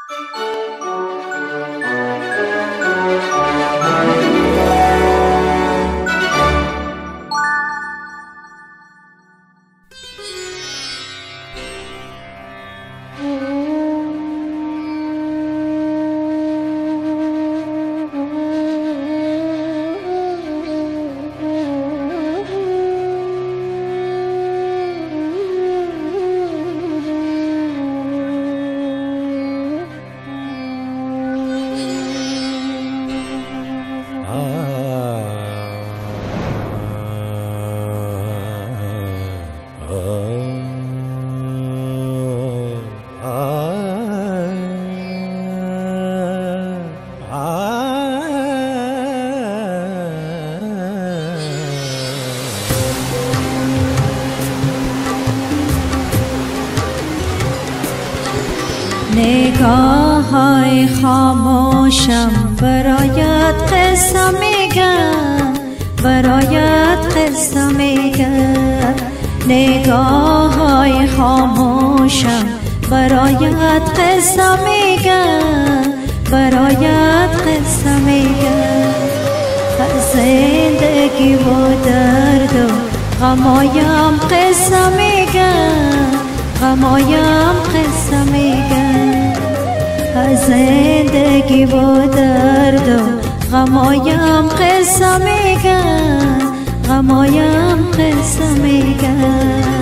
نگاه‌های خاموشم برایت قصه میگم، برایت قصه میگم. نگاه‌های خاموشم برایت قصه میگم، برایت قصه میگم. از زندگی و درد و غمایم قصه میگم، غمایم قصه میگم. از زندگی و درد و غمایم قصه میگم، غمایم قصه میگم.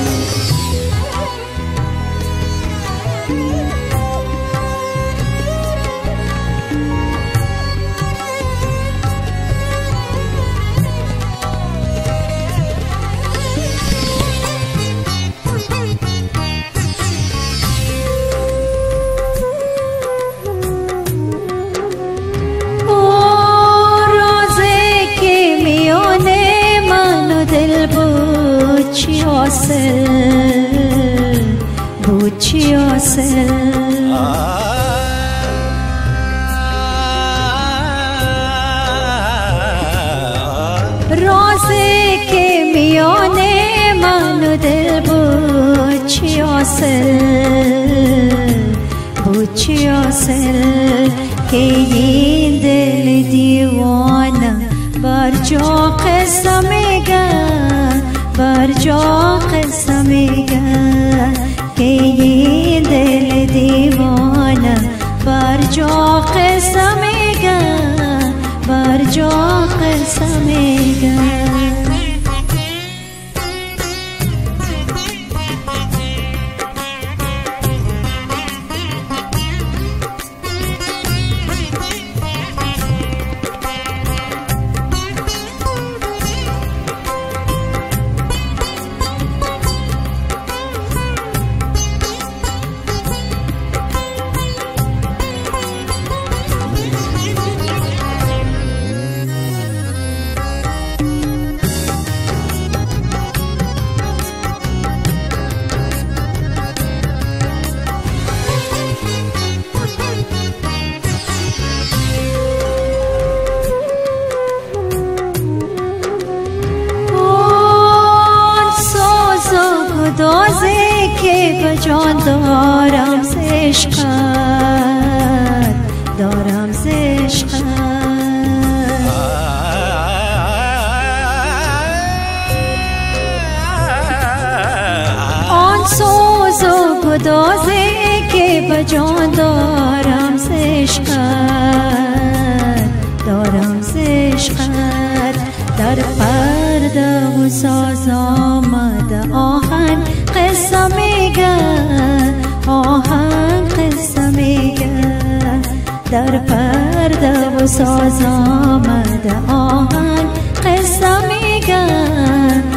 بود چی آسل رازی که میان من و دل بود چی آسل، بود چی آسل. که این دل دیوانه بر جا قصه میگن، بر جا قصه میگن. که این دل دیوانه بر جا قصه میگن، بر جا قصه میگن. گدازی که به جان دارم ز عشقت، دارم ز عشقت. آن سوز و گدازی که به جان دارم ز عشقت، دارم ز عشقت. در پرده و ساز آمده آهنگ قصه میگن، آهنگ قصه میگن. در پرده و ساز آمده آهنگ قصه میگن،